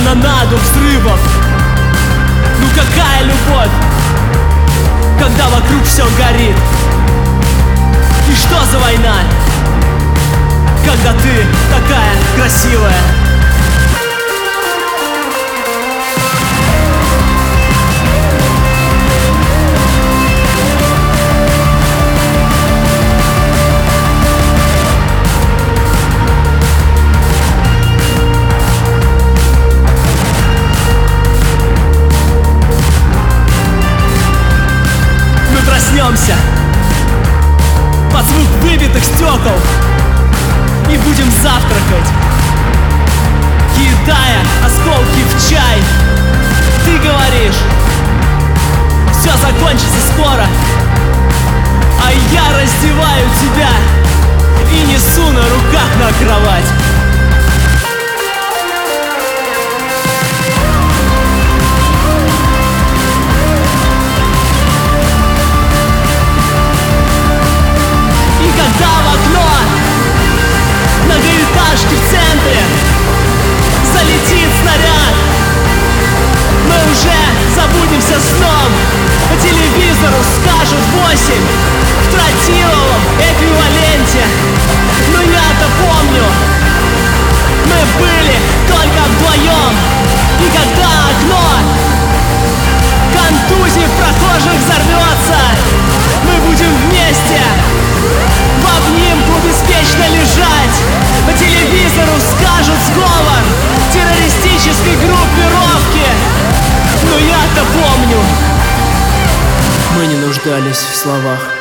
канонаду взрывов. Ну какая любовь, когда вокруг все горит? И что за война, когда ты такая красивая? Проснемся под звук выбитых стекол и будем завтракать, кидая осколки в чай. Ты говоришь, все закончится скоро, а я раздеваю тебя и несу на руках на кровать. Многоэтажки в центре залетит снаряд, мы уже забудемся сном. По телевизору скажут 8 в тротиловом эквиваленте. Но я-то помню, мы были только вдвоем. И когда окно контузии прохожих взорвется, мы будем вместе в обнимку беспечно лежать. По телевизору скажут сговор террористической группировки. Но я-то помню, мы не нуждались в словах.